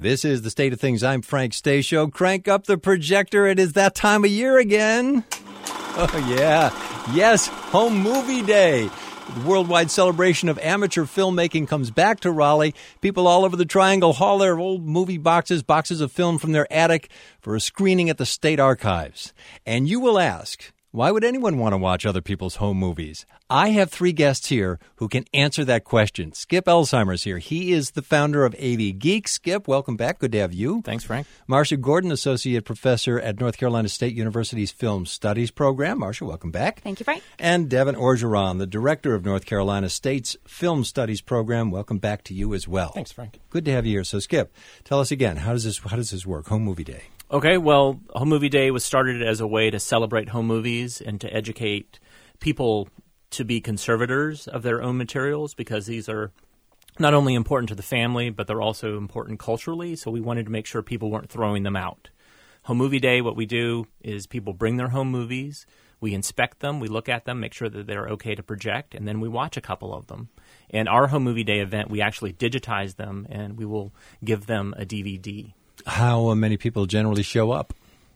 This is The State of Things. I'm Frank Stasio. Crank up the projector. It is that time of year again. Oh, yeah. Yes, Home Movie Day. The worldwide celebration of amateur filmmaking comes back to Raleigh. People all over the Triangle haul their old movie boxes of film from their attic for a screening at the State Archives. And you will ask, why would anyone want to watch other people's home movies? I have three guests here who can answer that question. Skip Elsheimer's here. He is the founder of AV Geek. Skip, welcome back. Good to have you. Thanks, Frank. Marcia Gordon, Associate Professor at North Carolina State University's Film Studies Program. Marcia, welcome back. Thank you, Frank. And Devin Orgeron, the Director of North Carolina State's Film Studies Program. Welcome back to you as well. Thanks, Frank. Good to have you here. So, Skip, tell us again, how does this work, Home Movie Day? Okay, well, Home Movie Day was started as a way to celebrate home movies and to educate people to be conservators of their own materials, because these are not only important to the family, but they're also important culturally, so we wanted to make sure people weren't throwing them out. Home Movie Day, what we do is people bring their home movies, we inspect them, we look at them, make sure that they're okay to project, and then we watch a couple of them. And our Home Movie Day event, we actually digitize them, and we will give them a DVD. How many people generally show up?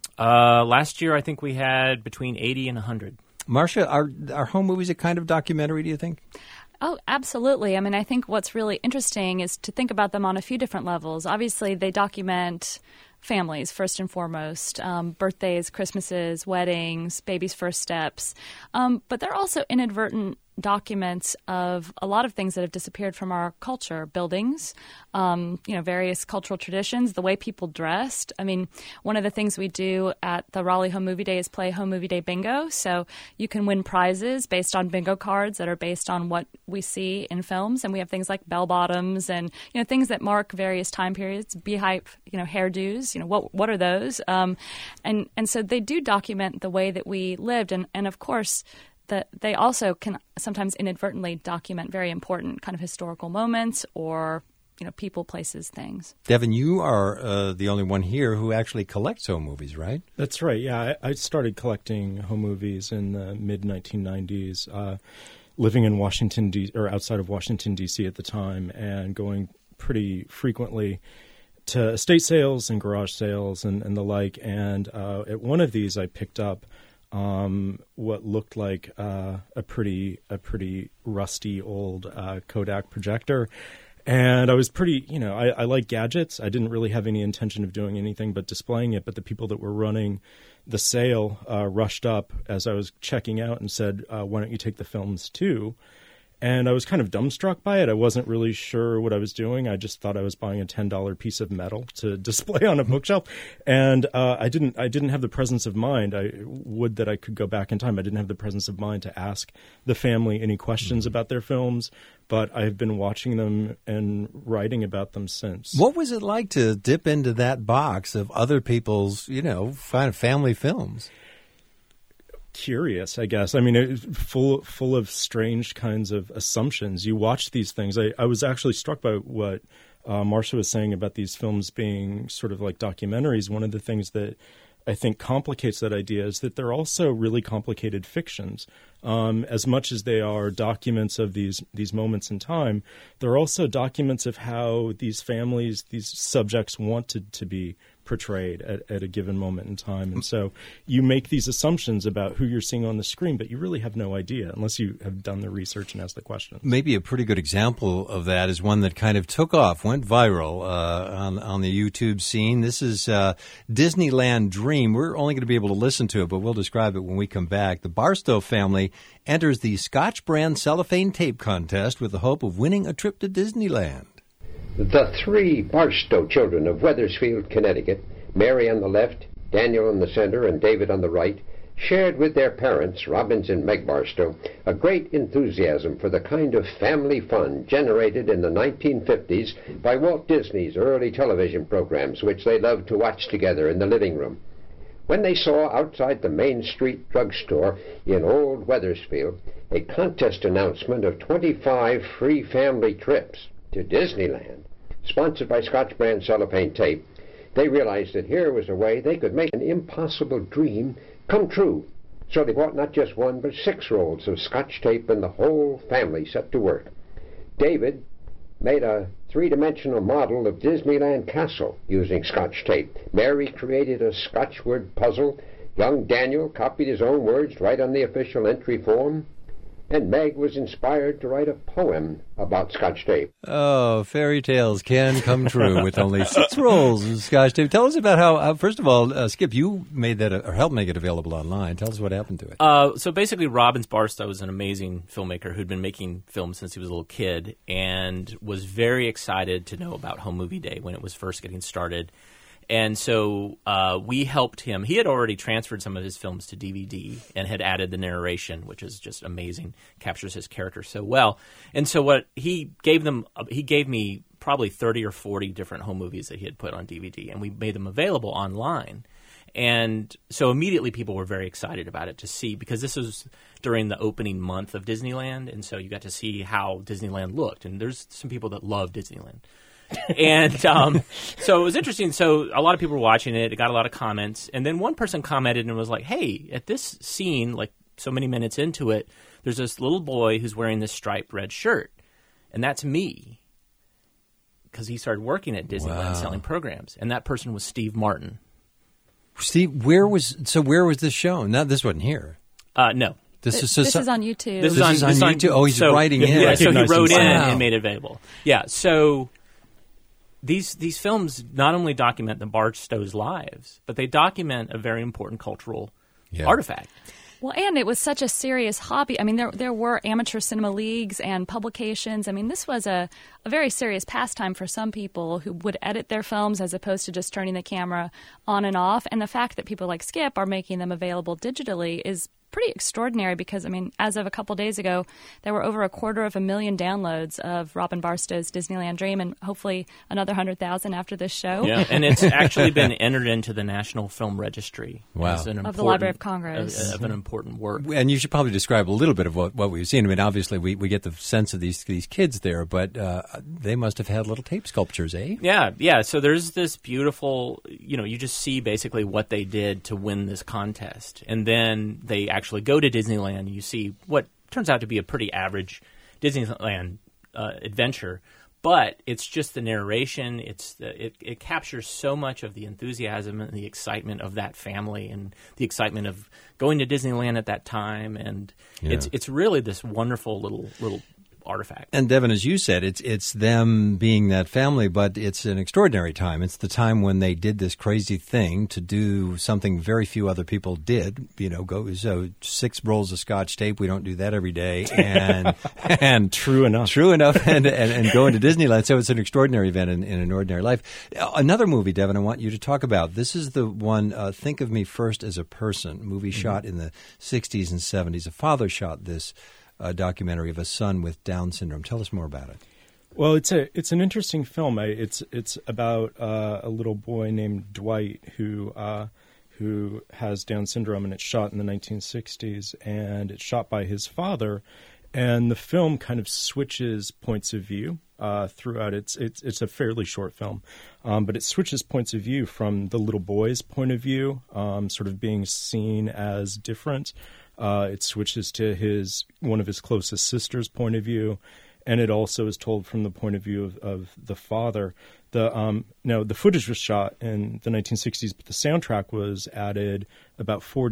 Last year, I think we had between 80 and 100. Marcia, are home movies a kind of documentary, do you think? Oh, absolutely. I mean, I think what's really interesting is to think about them on a few different levels. Obviously, they document families, first and foremost, birthdays, Christmases, weddings, babies' first steps. But they're also inadvertent documents of a lot of things that have disappeared from our culture, buildings, various cultural traditions, the way people dressed. I mean, one of the things we do at the Raleigh Home Movie Day is play Home Movie Day Bingo. So you can win prizes based on bingo cards that are based on what we see in films. And we have things like bell bottoms and, things that mark various time periods, beehive, hairdos, what are those? And so they do document the way that we lived. And of course, that they also can sometimes inadvertently document very important kind of historical moments or, people, places, things. Devin, you are the only one here who actually collects home movies, right? That's right. Yeah, I started collecting home movies in the mid-1990s, living in Washington, or outside of Washington, D.C. at the time, and going pretty frequently to estate sales and garage sales and the like. And at one of these, I picked up what looked like a pretty rusty old Kodak projector. And I was pretty, I like gadgets. I didn't really have any intention of doing anything but displaying it. But the people that were running the sale rushed up as I was checking out and said, why don't you take the films too? And I was kind of dumbstruck by it. I wasn't really sure what I was doing. I just thought I was buying a $10 piece of metal to display on a bookshelf. And I didn't have the presence of mind. I would that I could go back in time. I didn't have the presence of mind to ask the family any questions about their films. But I've been watching them and writing about them since. What was it like to dip into that box of other people's, kind of family films? Curious, I guess. I mean, full of strange kinds of assumptions. You watch these things. I was actually struck by what Marcia was saying about these films being sort of like documentaries. One of the things that I think complicates that idea is that they're also really complicated fictions. As much as they are documents of these moments in time, they're also documents of how these families, these subjects wanted to be portrayed at a given moment in time. And so you make these assumptions about who you're seeing on the screen, but you really have no idea unless you have done the research and asked the questions. Maybe a pretty good example of that is one that kind of took off, went viral on the YouTube scene. This is Disneyland Dream. We're only going to be able to listen to it, but we'll describe it when we come back. The Barstow family enters the Scotch brand cellophane tape contest with the hope of winning a trip to Disneyland. The three Barstow children of Wethersfield, Connecticut, Mary on the left, Daniel in the center, and David on the right, shared with their parents, Robbins and Meg Barstow, a great enthusiasm for the kind of family fun generated in the 1950s by Walt Disney's early television programs, which they loved to watch together in the living room. When they saw outside the Main Street drugstore in Old Wethersfield a contest announcement of 25 free family trips to Disneyland, sponsored by Scotch brand cellophane tape, they realized that here was a way they could make an impossible dream come true. So they bought not just one, but 6 rolls of Scotch tape, and the whole family set to work. David made a three-dimensional model of Disneyland Castle using Scotch tape. Mary created a Scotch word puzzle. Young Daniel copied his own words right on the official entry form. And Meg was inspired to write a poem about Scotch tape. Oh, fairy tales can come true with only 6 rolls of Scotch tape. Tell us about how, first of all, Skip, you made that, or helped make it available online. Tell us what happened to it. So basically, Robbins Barstow is an amazing filmmaker who'd been making films since he was a little kid and was very excited to know about Home Movie Day when it was first getting started. And so we helped him. He had already transferred some of his films to DVD and had added the narration, which is just amazing, captures his character so well. And so what he gave me probably 30 or 40 different home movies that he had put on DVD, and we made them available online. And so immediately people were very excited about it to see, because this was during the opening month of Disneyland, and so you got to see how Disneyland looked. And there's some people that love Disneyland. And so it was interesting. So a lot of people were watching it. It got a lot of comments. And then one person commented and was like, hey, at this scene, like so many minutes into it, there's this little boy who's wearing this striped red shirt. And that's me. Because he started working at Disneyland selling programs. And that person was Steve Martin. Steve, where was this shown? No, this wasn't here. No. This is on YouTube. This is on YouTube. Oh, he's writing in. Yeah, so he wrote in and made it available. Yeah, so these films not only document the Barstows' lives, but they document a very important cultural artifact. Well, and it was such a serious hobby. I mean, there were amateur cinema leagues and publications. I mean, this was a very serious pastime for some people who would edit their films as opposed to just turning the camera on and off. And the fact that people like Skip are making them available digitally is pretty extraordinary because, I mean, as of a couple days ago, there were over 250,000 downloads of Robin Barstow's Disneyland Dream, and hopefully another 100,000 after this show. Yeah, and it's actually been entered into the National Film Registry of the Library of Congress. Of an important work. And you should probably describe a little bit of what we've seen. I mean, obviously, we get the sense of these kids there, but they must have had little tape sculptures, eh? Yeah. So there's this beautiful, you just see basically what they did to win this contest. And then they actually go to Disneyland and you see what turns out to be a pretty average Disneyland adventure, but it's just the narration. It captures so much of the enthusiasm and the excitement of that family and the excitement of going to Disneyland at that time, and it's really this wonderful little artifact. And Devin, as you said, it's them being that family, but it's an extraordinary time. It's the time when they did this crazy thing to do something very few other people did. So 6 rolls of Scotch tape. We don't do that every day, and true enough, and go into Disneyland. So it's an extraordinary event in an ordinary life. Another movie, Devin, I want you to talk about. This is the one. Think of Me First as a Person. Movie shot in the 60s and 70s. A father shot this. A documentary of a son with Down syndrome. Tell us more about it. Well, it's an interesting film. It's about a little boy named Dwight who has Down syndrome, and it's shot in the 1960s, and it's shot by his father. And the film kind of switches points of view throughout. It's a fairly short film, but it switches points of view from the little boy's point of view, sort of being seen as different. It switches to one of his closest sisters' point of view, and it also is told from the point of view of the father. The footage was shot in the 1960s, but the soundtrack was added about some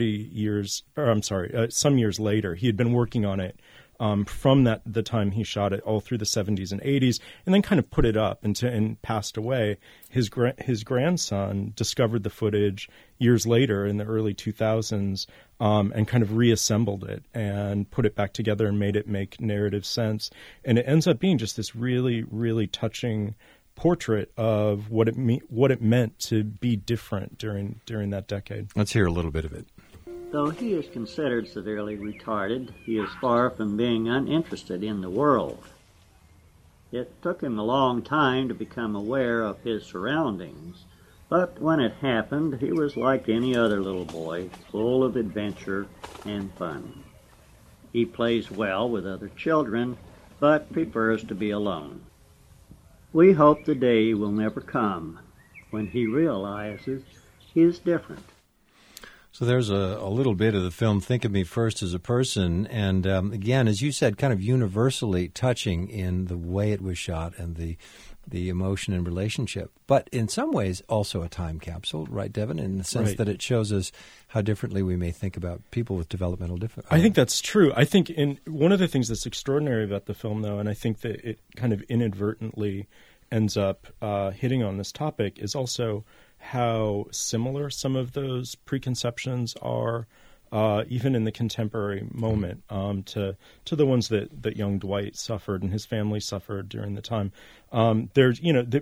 years later. He had been working on it from the time he shot it all through the 70s and 80s, and then kind of put it up and passed away. His grandson discovered the footage years later in the early 2000s and kind of reassembled it and put it back together and made it make narrative sense. And it ends up being just this really, really touching portrait of what it meant to be different during that decade. Let's hear a little bit of it. Though he is considered severely retarded, he is far from being uninterested in the world. It took him a long time to become aware of his surroundings, but when it happened, he was like any other little boy, full of adventure and fun. He plays well with other children, but prefers to be alone. We hope the day will never come when he realizes he is different. So there's a little bit of the film, Think of Me First as a Person, and again, as you said, kind of universally touching in the way it was shot and the the emotion and relationship. But in some ways, also a time capsule, right, Devin, in the sense that it shows us how differently we may think about people with developmental difficulties. I think that's true. I think one of the things that's extraordinary about the film, though, and I think that it kind of inadvertently ends up hitting on this topic, is also how similar some of those preconceptions are, even in the contemporary moment, to the ones that young Dwight suffered and his family suffered during the time. There's,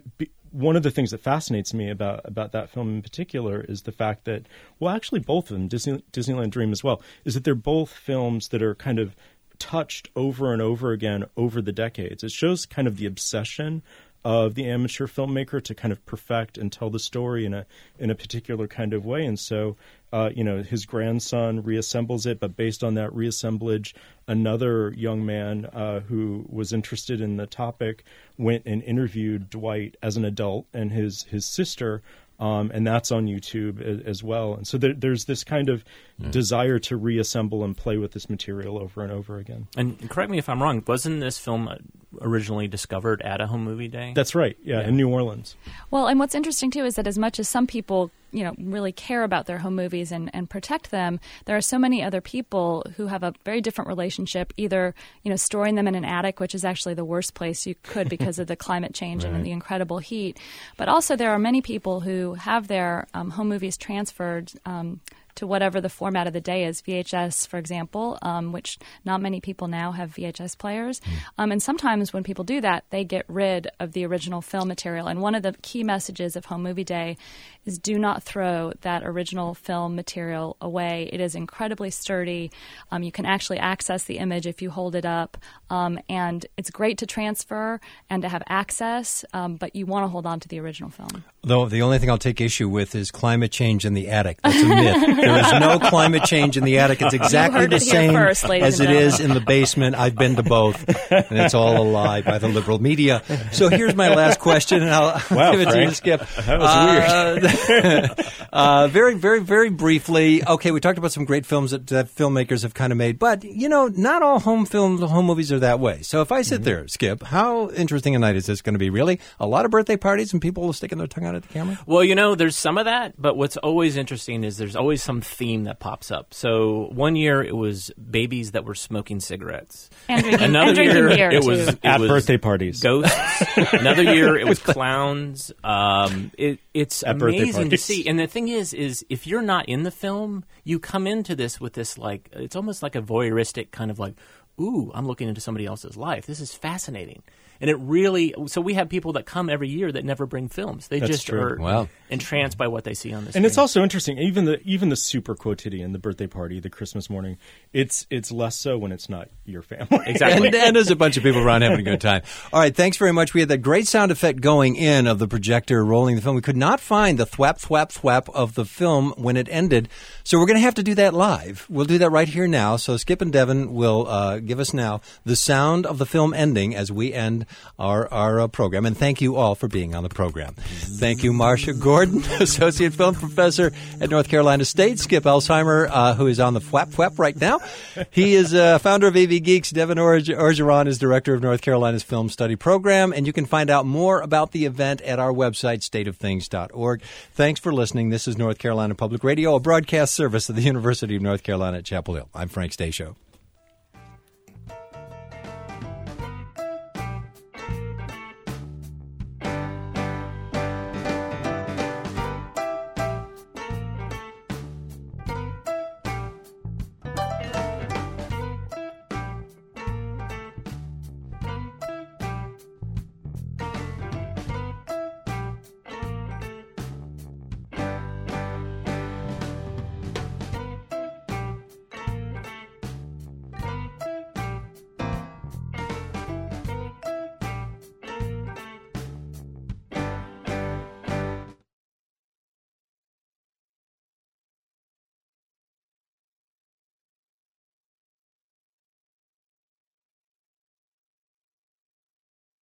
one of the things that fascinates me about that film in particular is the fact that, well, actually both of them, Disneyland Dream as well, is that they're both films that are kind of touched over and over again over the decades. It shows kind of the obsession of the amateur filmmaker to kind of perfect and tell the story in a particular kind of way. And so, his grandson reassembles it, but based on that reassemblage, another young man who was interested in the topic went and interviewed Dwight as an adult and his sister, and that's on YouTube as well. And so there's this kind of desire to reassemble and play with this material over and over again. And correct me if I'm wrong, wasn't this film originally discovered at a home movie day? That's right, yeah, in New Orleans. Well, and what's interesting, too, is that as much as some people really care about their home movies and protect them, there are so many other people who have a very different relationship, either, storing them in an attic, which is actually the worst place you could because of the climate change and the incredible heat. But also there are many people who have their home movies transferred to whatever the format of the day is, VHS, for example, which not many people now have VHS players. And sometimes when people do that, they get rid of the original film material. And one of the key messages of Home Movie Day is do not throw that original film material away. It is incredibly sturdy. You can actually access the image if you hold it up. And it's great to transfer and to have access, but you want to hold on to the original film. Though the only thing I'll take issue with is climate change in the attic. That's a myth. There is no climate change in the attic. It's exactly the same as it is in the basement. I've been to both, and it's all a lie by the liberal media. So here's my last question, and I'll give it to you, Skip. That was weird. Very, very, very briefly. Okay, we talked about some great films that filmmakers have kind of made, but not all home movies are that way. So if I sit there, Skip, how interesting a night is this going to be? Really, a lot of birthday parties and people sticking their tongue out at the camera. Well, there's some of that, but what's always interesting is there's always some theme that pops up. So one year it was babies that were smoking cigarettes. And drinking, Another year beer, it was at birthday parties. Ghosts. Another year it was clowns. It's at amazing to see. And the thing is if you're not in the film, you come into this with this it's almost like a voyeuristic kind of like, ooh, I'm looking into somebody else's life. This is fascinating. And it really – so we have people that come every year that never bring films. They That's just true. are entranced by what they see on the screen. And it's also interesting, even the super quotidian, the birthday party, the Christmas morning, it's less so when it's not your family. Exactly. And there's a bunch of people around having a good time. All right, thanks very much. We had that great sound effect going in of the projector rolling the film. We could not find the thwap, thwap, thwap of the film when it ended, so we're going to have to do that live. We'll do that right here now. So Skip and Devin will give us now the sound of the film ending as we end our program. And thank you all for being on the program. Thank you, Marcia Gordon, Associate Film Professor at North Carolina State. Skip Elsheimer, who is on the Fwap Fwap right now. He is founder of AV Geeks. Devin Orgeron is Director of North Carolina's Film Study Program. And you can find out more about the event at our website, stateofthings.org. Thanks for listening. This is North Carolina Public Radio, a broadcast service of the University of North Carolina at Chapel Hill. I'm Frank Stasio.